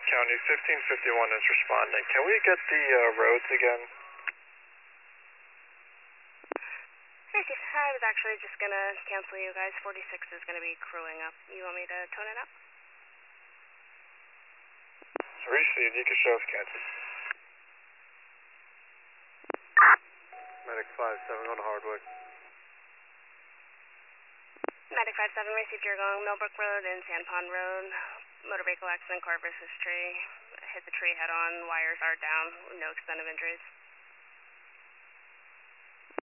County, 1551 is responding. Can we get the roads again? I was actually just going to cancel you guys. 46 is going to be crewing up. You want me to tone it up? Received. You can show us canceled. Medic 5-7 on Hardwick. Medic 5-7 received. You're going Millbrook Road and Sand Pond Road. Motor vehicle accident, car versus tree. Hit the tree head on. Wires are down. No extent of injuries.